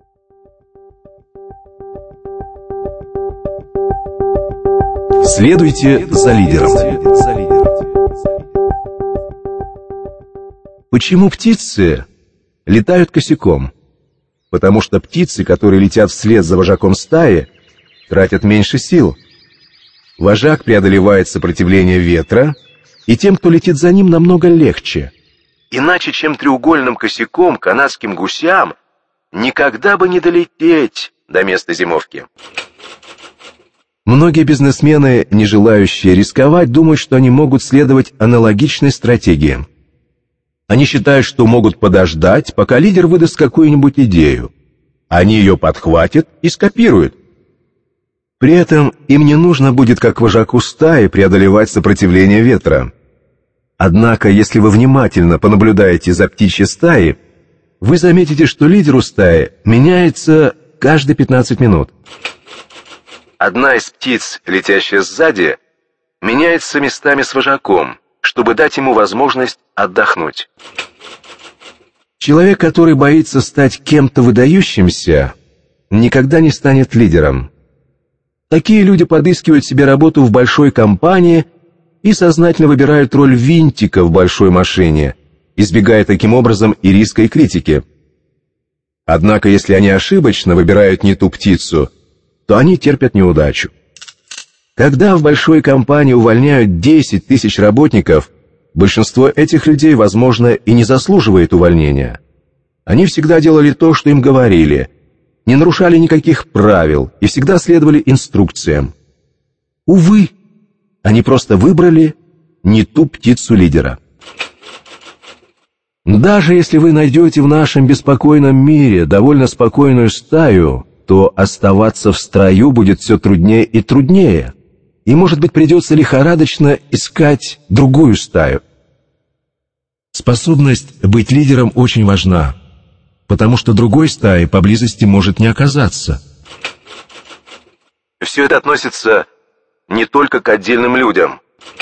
Следуйте за лидером. Почему птицы летают косяком? Потому что птицы, которые летят вслед за вожаком стаи, тратят меньше сил. Вожак преодолевает сопротивление ветра, и тем, кто летит за ним, намного легче. Иначе, чем треугольным косяком, канадским гусям никогда бы не долететь до места зимовки. Многие бизнесмены, не желающие рисковать, думают, что они могут следовать аналогичной стратегии. Они считают, что могут подождать, пока лидер выдаст какую-нибудь идею. Они ее подхватят и скопируют. При этом им не нужно будет, как вожаку стаи, преодолевать сопротивление ветра. Однако, если вы внимательно понаблюдаете за птичьей стаей, вы заметите, что лидеру стаи меняется каждые 15 минут. Одна из птиц, летящая сзади, меняется местами с вожаком, чтобы дать ему возможность отдохнуть. Человек, который боится стать кем-то выдающимся, никогда не станет лидером. Такие люди подыскивают себе работу в большой компании и сознательно выбирают роль винтика в большой машине, избегая таким образом и риска, и критики. Однако, если они ошибочно выбирают не ту птицу, то они терпят неудачу. Когда в большой компании увольняют 10 тысяч работников, большинство этих людей, возможно, и не заслуживает увольнения. Они всегда делали то, что им говорили, не нарушали никаких правил и всегда следовали инструкциям. Увы, они просто выбрали не ту птицу лидера. Даже если вы найдете в нашем беспокойном мире довольно спокойную стаю, то оставаться в строю будет все труднее и труднее, и, может быть, придется лихорадочно искать другую стаю. Способность быть лидером очень важна, потому что другой стаи поблизости может не оказаться. Все это относится не только к отдельным людям.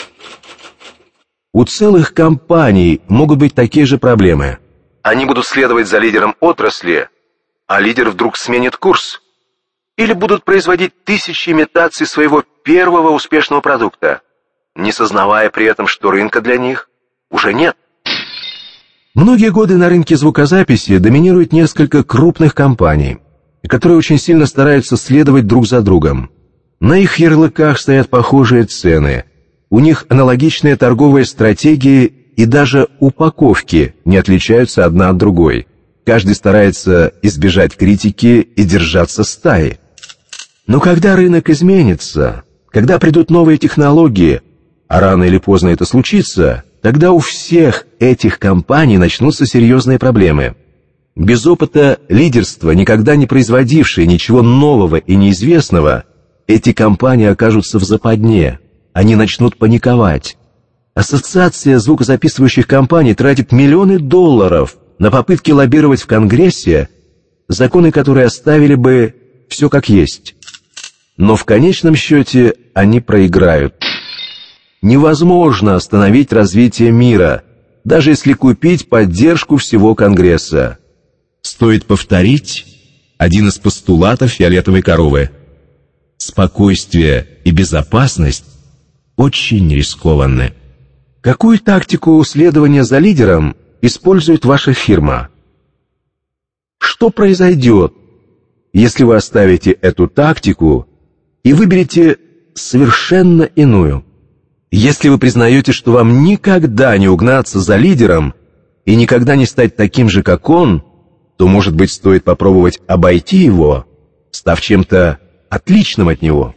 У целых компаний могут быть такие же проблемы. Они будут следовать за лидером отрасли, а лидер вдруг сменит курс. Или будут производить тысячи имитаций своего первого успешного продукта, не сознавая при этом, что рынка для них уже нет. Многие годы на рынке звукозаписи доминирует несколько крупных компаний, которые очень сильно стараются следовать друг за другом. На их ярлыках стоят похожие цены, у них аналогичные торговые стратегии и даже упаковки не отличаются одна от другой. Каждый старается избежать критики и держаться стаи. Но когда рынок изменится, когда придут новые технологии, а рано или поздно это случится, тогда у всех этих компаний начнутся серьезные проблемы. Без опыта лидерства, никогда не производившие ничего нового и неизвестного, эти компании окажутся в западне, они начнут паниковать. Ассоциация звукозаписывающих компаний тратит миллионы долларов на попытки лоббировать в Конгрессе законы, которые оставили бы все как есть. Но в конечном счете они проиграют. Невозможно остановить развитие мира, даже если купить поддержку всего Конгресса. Стоит повторить один из постулатов фиолетовой коровы. Спокойствие и безопасность очень рискованны. Какую тактику следования за лидером использует ваша фирма? Что произойдет, если вы оставите эту тактику и выберете совершенно иную? Если вы признаете, что вам никогда не угнаться за лидером и никогда не стать таким же, как он, то, может быть, стоит попробовать обойти его, став чем-то отличным от него.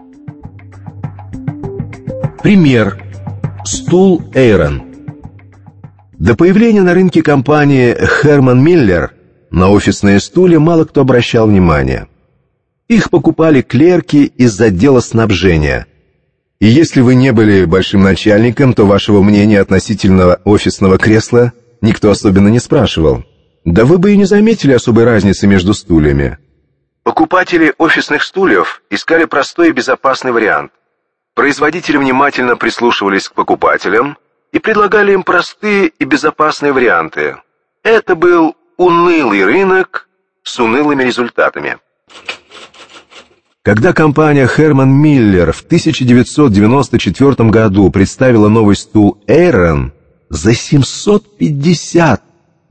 Пример. Стул Эйрон. До появления на рынке компании Herman Miller на офисные стулья мало кто обращал внимания. Их покупали клерки из отдела снабжения. И если вы не были большим начальником, то вашего мнения относительно офисного кресла никто особенно не спрашивал. Да вы бы и не заметили особой разницы между стульями. Покупатели офисных стульев искали простой и безопасный вариант. Производители внимательно прислушивались к покупателям и предлагали им простые и безопасные варианты. Это был унылый рынок с унылыми результатами. Когда компания Herman Miller в 1994 году представила новый стул Aeron за $750,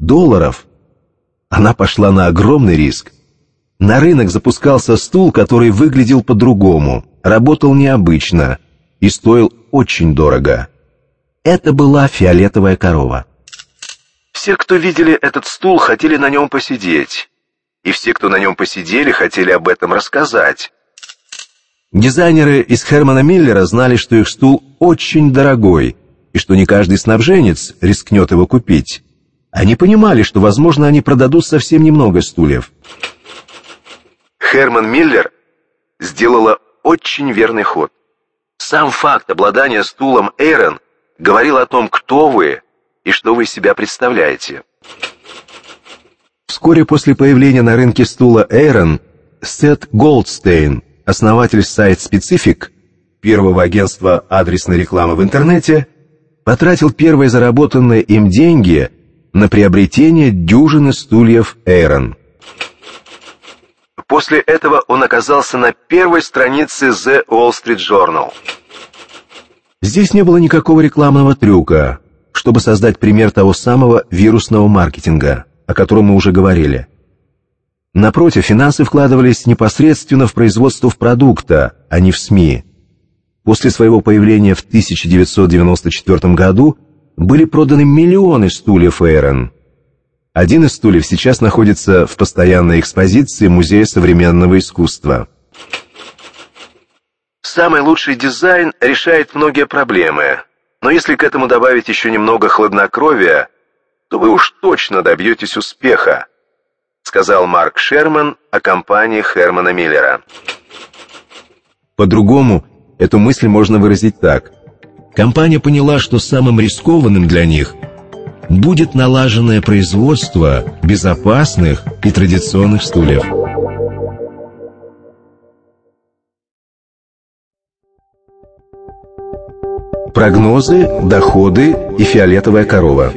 она пошла на огромный риск. На рынок запускался стул, который выглядел по-другому, работал необычно и стоил очень дорого. Это была фиолетовая корова. Все, кто видели этот стул, хотели на нем посидеть. И все, кто на нем посидели, хотели об этом рассказать. Дизайнеры из Хермана Миллера знали, что их стул очень дорогой, и что не каждый снабженец рискнет его купить. Они понимали, что, возможно, они продадут совсем немного стульев. Херман Миллер сделала очень верный ход. Сам факт обладания стулом Aeron говорил о том, кто вы и что вы из себя представляете. Вскоре после появления на рынке стула Aeron Сет Голдстейн, основатель сайт Specific, первого агентства адресной рекламы в интернете, потратил первые заработанные им деньги на приобретение дюжины стульев Aeron. После этого он оказался на первой странице The Wall Street Journal. Здесь не было никакого рекламного трюка, чтобы создать пример того самого вирусного маркетинга, о котором мы уже говорили. Напротив, финансы вкладывались непосредственно в производство продукта, а не в СМИ. После своего появления в 1994 году были проданы миллионы стульев Aeron. Один из стульев сейчас находится в постоянной экспозиции Музея современного искусства. Самый лучший дизайн решает многие проблемы, но если к этому добавить еще немного хладнокровия, то вы уж точно добьетесь успеха, сказал Марк Шерман о компании Хермана Миллера. По-другому эту мысль можно выразить так. Компания поняла, что самым рискованным для них будет налаженное производство безопасных и традиционных стульев. Прогнозы, доходы и фиолетовая корова.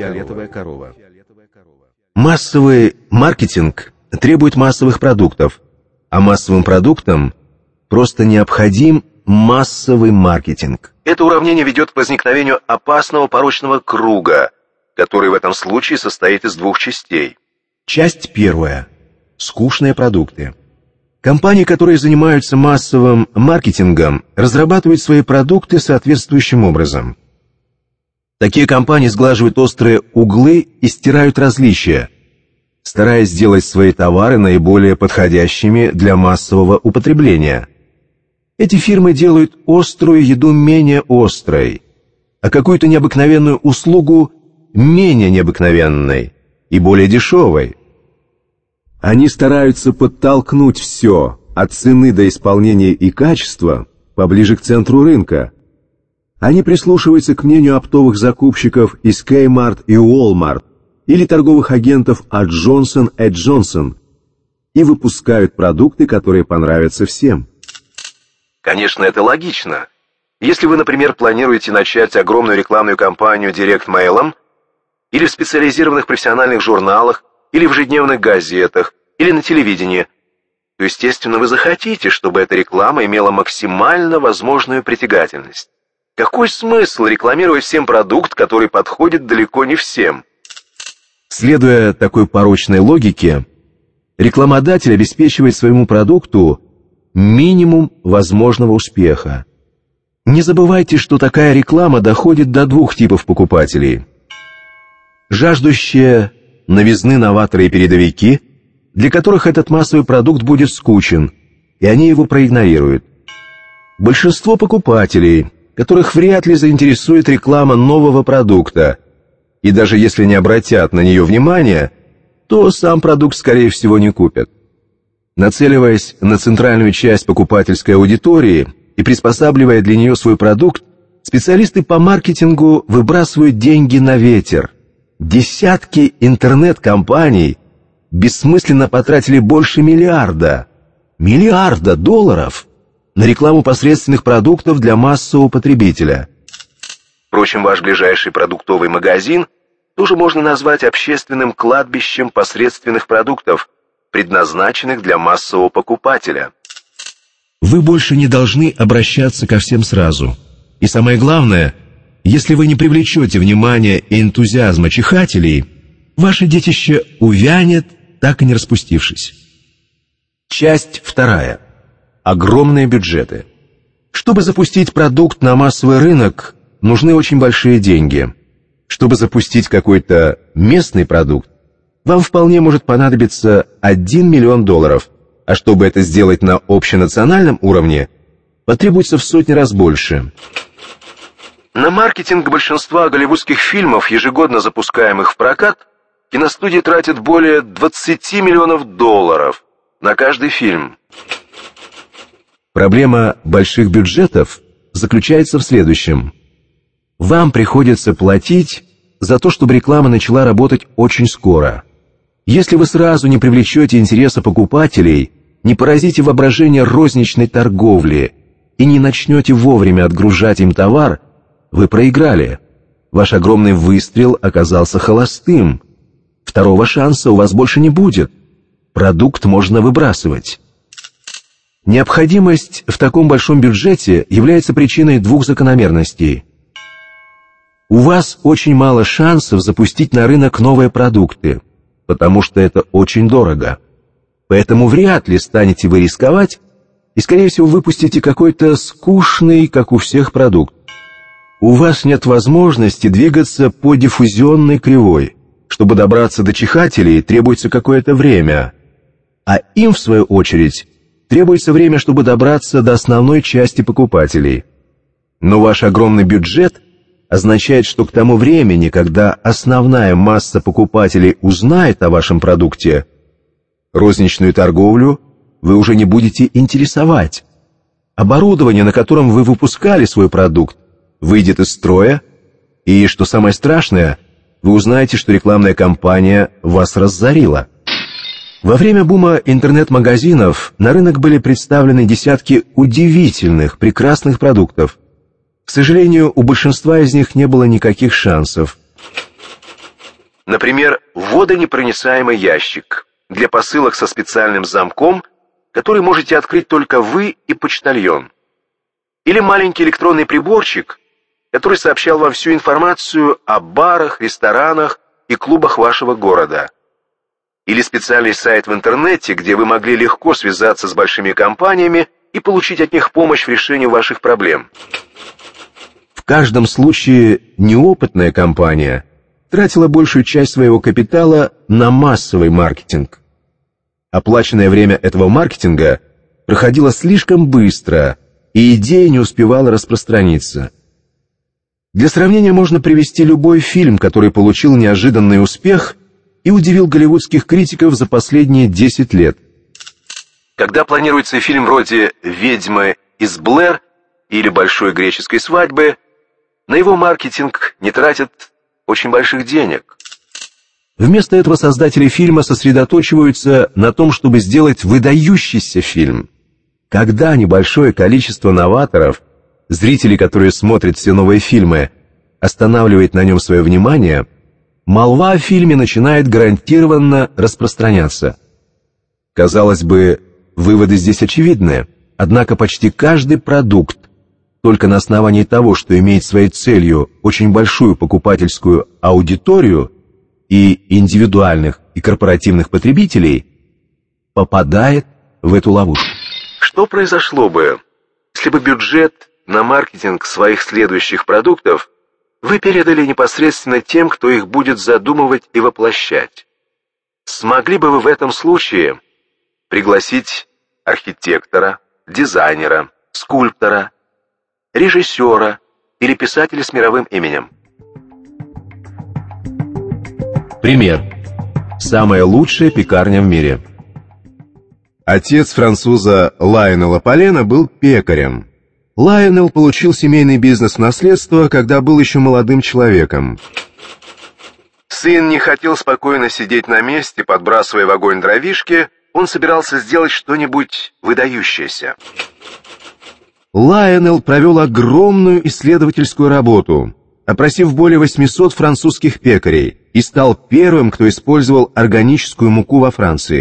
Массовый маркетинг требует массовых продуктов, а массовым продуктам просто необходим массовый маркетинг. Это уравнение ведет к возникновению опасного порочного круга, который в этом случае состоит из двух частей. Часть первая. Скучные продукты. Компании, которые занимаются массовым маркетингом, разрабатывают свои продукты соответствующим образом. Такие компании сглаживают острые углы и стирают различия, стараясь сделать свои товары наиболее подходящими для массового употребления. Эти фирмы делают острую еду менее острой, а какую-то необыкновенную услугу менее необыкновенной и более дешевой. Они стараются подтолкнуть все, от цены до исполнения и качества, поближе к центру рынка. Они прислушиваются к мнению оптовых закупщиков из Kmart и Walmart или торговых агентов от Johnson & Johnson и выпускают продукты, которые понравятся всем. Конечно, это логично. Если вы, например, планируете начать огромную рекламную кампанию директ-мейлом, или в специализированных профессиональных журналах, или в ежедневных газетах, или на телевидении, то, естественно, вы захотите, чтобы эта реклама имела максимально возможную притягательность. Какой смысл рекламировать всем продукт, который подходит далеко не всем? Следуя такой порочной логике, рекламодатель обеспечивает своему продукту минимум возможного успеха. Не забывайте, что такая реклама доходит до двух типов покупателей. Жаждущие новизны новаторы и передовики, для которых этот массовый продукт будет скучен, и они его проигнорируют. Большинство покупателей, которых вряд ли заинтересует реклама нового продукта, и даже если не обратят на нее внимания, то сам продукт, скорее всего, не купят. Нацеливаясь на центральную часть покупательской аудитории и приспосабливая для нее свой продукт, специалисты по маркетингу выбрасывают деньги на ветер. Десятки интернет-компаний бессмысленно потратили больше миллиарда долларов на рекламу посредственных продуктов для массового потребителя. Впрочем, ваш ближайший продуктовый магазин тоже можно назвать общественным кладбищем посредственных продуктов, предназначенных для массового покупателя. Вы больше не должны обращаться ко всем сразу. И самое главное, если вы не привлечете внимание и энтузиазма чихателей, ваше детище увянет, так и не распустившись. Часть 2. Огромные бюджеты. Чтобы запустить продукт на массовый рынок, нужны очень большие деньги. Чтобы запустить какой-то местный продукт, вам вполне может понадобиться $1 миллион, а чтобы это сделать на общенациональном уровне, потребуется в сотни раз больше. На маркетинг большинства голливудских фильмов, ежегодно запускаемых в прокат, киностудии тратят более $20 миллионов на каждый фильм. Проблема больших бюджетов заключается в следующем. Вам приходится платить за то, чтобы реклама начала работать очень скоро. Если вы сразу не привлечете интереса покупателей, не поразите воображение розничной торговли и не начнете вовремя отгружать им товар, вы проиграли. Ваш огромный выстрел оказался холостым. Второго шанса у вас больше не будет. Продукт можно выбрасывать. Необходимость в таком большом бюджете является причиной двух закономерностей. У вас очень мало шансов запустить на рынок новые продукты, потому что это очень дорого. Поэтому вряд ли станете вы рисковать и, скорее всего, выпустите какой-то скучный, как у всех, продукт. У вас нет возможности двигаться по диффузионной кривой. Чтобы добраться до чихателей, требуется какое-то время, а им, в свою очередь, требуется время, чтобы добраться до основной части покупателей. Но ваш огромный бюджет означает, что к тому времени, когда основная масса покупателей узнает о вашем продукте, розничную торговлю вы уже не будете интересовать. Оборудование, на котором вы выпускали свой продукт, выйдет из строя, и, что самое страшное, вы узнаете, что рекламная кампания вас разорила. Во время бума интернет-магазинов на рынок были представлены десятки удивительных, прекрасных продуктов. К сожалению, у большинства из них не было никаких шансов. Например, водонепроницаемый ящик для посылок со специальным замком, который можете открыть только вы и почтальон. Или маленький электронный приборчик, который сообщал вам всю информацию о барах, ресторанах и клубах вашего города. Или специальный сайт в интернете, где вы могли легко связаться с большими компаниями и получить от них помощь в решении ваших проблем. В каждом случае неопытная компания тратила большую часть своего капитала на массовый маркетинг. Оплаченное время этого маркетинга проходило слишком быстро, и идея не успевала распространиться. Для сравнения можно привести любой фильм, который получил неожиданный успех и удивил голливудских критиков за последние 10 лет. Когда планируется фильм вроде «Ведьмы из Блэр» или «Большой греческой свадьбы», на его маркетинг не тратят очень больших денег. Вместо этого создатели фильма сосредоточиваются на том, чтобы сделать выдающийся фильм. Когда небольшое количество новаторов, зрители, которые смотрят все новые фильмы, останавливает на нем свое внимание, молва о фильме начинает гарантированно распространяться. Казалось бы, выводы здесь очевидны, однако почти каждый продукт, только на основании того, что имеет своей целью очень большую покупательскую аудиторию и индивидуальных и корпоративных потребителей, попадает в эту ловушку. Что произошло бы, если бы бюджет на маркетинг своих следующих продуктов вы передали непосредственно тем, кто их будет задумывать и воплощать? Смогли бы вы в этом случае пригласить архитектора, дизайнера, скульптора, режиссера или писателя с мировым именем? Пример. Самая лучшая пекарня в мире. Отец француза Лайонела Полена был пекарем. Лайонел получил семейный бизнес в наследство, когда был еще молодым человеком. Сын не хотел спокойно сидеть на месте, подбрасывая в огонь дровишки, он собирался сделать что-нибудь выдающееся. Лайонел провел огромную исследовательскую работу, опросив более 800 французских пекарей, и стал первым, кто использовал органическую муку во Франции.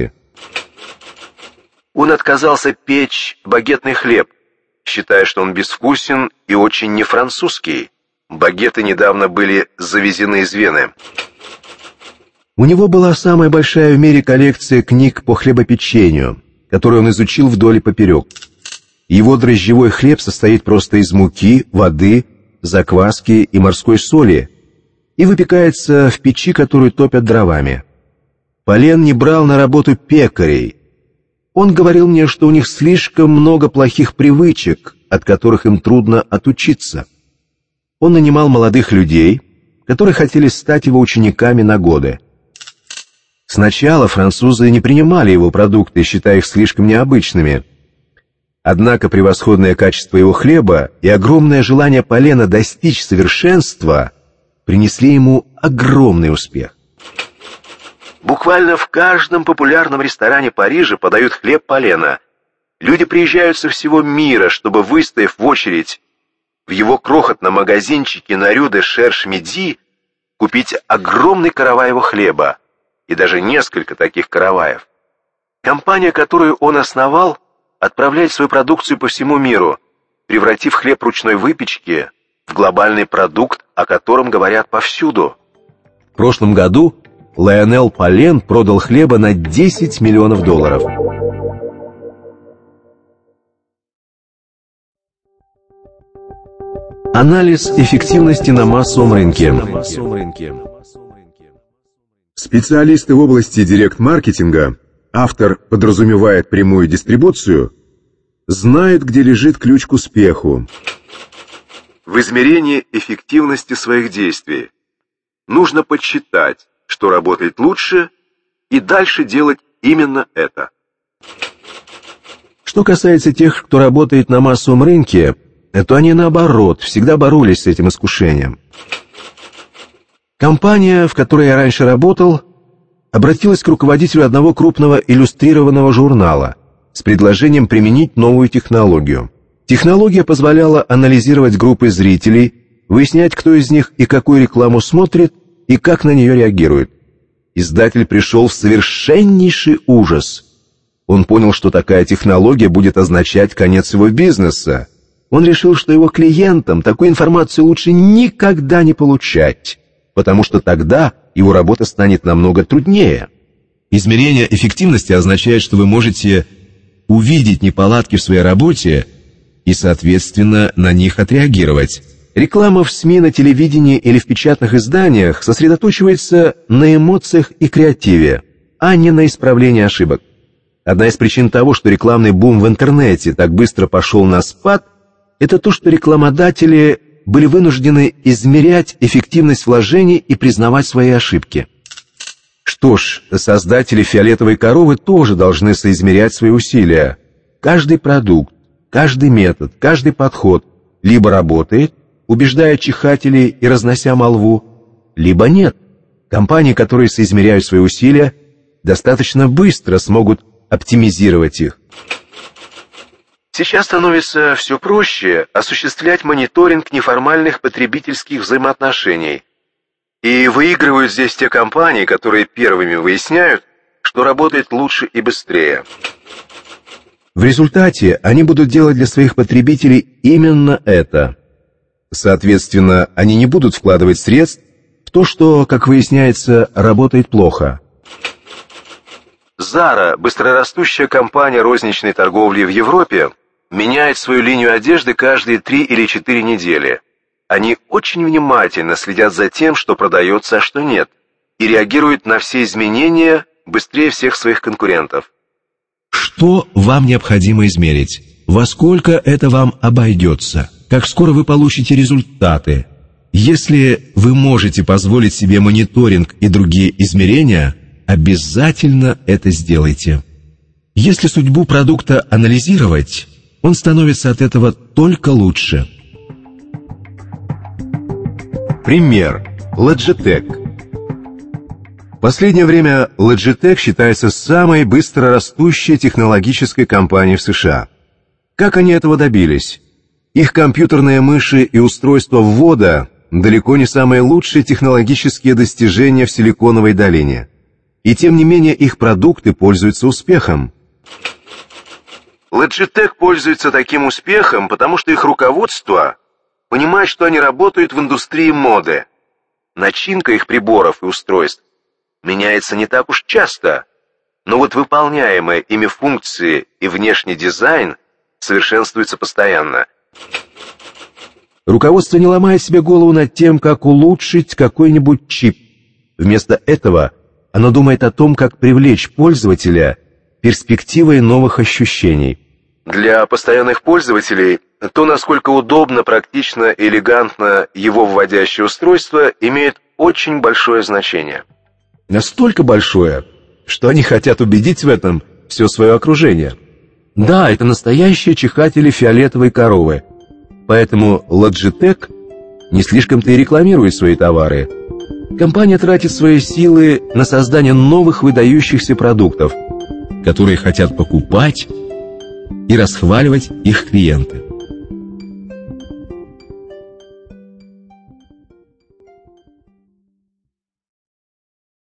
Он отказался печь багетный хлеб, считая, что он безвкусен и очень не французский. Багеты недавно были завезены из Вены. У него была самая большая в мире коллекция книг по хлебопечению, которую он изучил вдоль и поперек. Его дрожжевой хлеб состоит просто из муки, воды, закваски и морской соли и выпекается в печи, которую топят дровами. Полен не брал на работу пекарей. Он говорил мне, что у них слишком много плохих привычек, от которых им трудно отучиться. Он нанимал молодых людей, которые хотели стать его учениками на годы. Сначала французы не принимали его продукты, считая их слишком необычными. Однако превосходное качество его хлеба и огромное желание Полена достичь совершенства принесли ему огромный успех. Буквально в каждом популярном ресторане Парижа подают хлеб Полена. Люди приезжают со всего мира, чтобы, выстояв в очередь в его крохотном магазинчике на Рю-де-Шерш-Миди, купить огромный каравай его хлеба, и даже несколько таких караваев. Компания, которую он основал, отправляет свою продукцию по всему миру, превратив хлеб ручной выпечки в глобальный продукт, о котором говорят повсюду. В прошлом году Лайонел Полен продал хлеба на $10 миллионов. Анализ эффективности на массовом рынке. Специалисты в области директ-маркетинга, автор подразумевает прямую дистрибуцию, знают, где лежит ключ к успеху. В измерении эффективности своих действий нужно подсчитать, что работает лучше, и дальше делать именно это. Что касается тех, кто работает на массовом рынке, то они, наоборот, всегда боролись с этим искушением. Компания, в которой я раньше работал, обратилась к руководителю одного крупного иллюстрированного журнала с предложением применить новую технологию. Технология позволяла анализировать группы зрителей, выяснять, кто из них и какую рекламу смотрит, и как на нее реагирует. Издатель пришел в совершеннейший ужас. Он понял, что такая технология будет означать конец его бизнеса. Он решил, что его клиентам такую информацию лучше никогда не получать, потому что тогда его работа станет намного труднее. Измерение эффективности означает, что вы можете увидеть неполадки в своей работе и, соответственно, на них отреагировать. Реклама в СМИ, на телевидении или в печатных изданиях сосредоточивается на эмоциях и креативе, а не на исправлении ошибок. Одна из причин того, что рекламный бум в интернете так быстро пошел на спад, это то, что рекламодатели были вынуждены измерять эффективность вложений и признавать свои ошибки. Что ж, создатели «Фиолетовой коровы» тоже должны соизмерять свои усилия. Каждый продукт, каждый метод, каждый подход либо работает, убеждая чихателей и разнося молву, либо нет. Компании, которые соизмеряют свои усилия, достаточно быстро смогут оптимизировать их. Сейчас становится все проще осуществлять мониторинг неформальных потребительских взаимоотношений. И выигрывают здесь те компании, которые первыми выясняют, что работает лучше и быстрее. В результате они будут делать для своих потребителей именно это. Соответственно, они не будут вкладывать средств в то, что, как выясняется, работает плохо. Zara, быстрорастущая компания розничной торговли в Европе, меняет свою линию одежды каждые 3 или 4 недели. Они очень внимательно следят за тем, что продается, а что нет, и реагируют на все изменения быстрее всех своих конкурентов. Что вам необходимо измерить? Во сколько это вам обойдется? Как скоро вы получите результаты? Если вы можете позволить себе мониторинг и другие измерения, обязательно это сделайте. Если судьбу продукта анализировать, он становится от этого только лучше. Пример. Logitech. В последнее время Logitech считается самой быстрорастущей технологической компанией в США. Как они этого добились? Их компьютерные мыши и устройства ввода далеко не самые лучшие технологические достижения в Силиконовой долине. И тем не менее их продукты пользуются успехом. Logitech пользуется таким успехом, потому что их руководство понимает, что они работают в индустрии моды. Начинка их приборов и устройств меняется не так уж часто, но вот выполняемые ими функции и внешний дизайн совершенствуются постоянно. Руководство не ломает себе голову над тем, как улучшить какой-нибудь чип. Вместо этого оно думает о том, как привлечь пользователя перспективой новых ощущений. Для постоянных пользователей то, насколько удобно, практично и элегантно его вводящее устройство, имеет очень большое значение. Настолько большое, что они хотят убедить в этом все свое окружение. Да, это настоящие чихатели фиолетовой коровы. Поэтому Logitech не слишком-то и рекламирует свои товары. Компания тратит свои силы на создание новых выдающихся продуктов, которые хотят покупать и расхваливать их клиенты.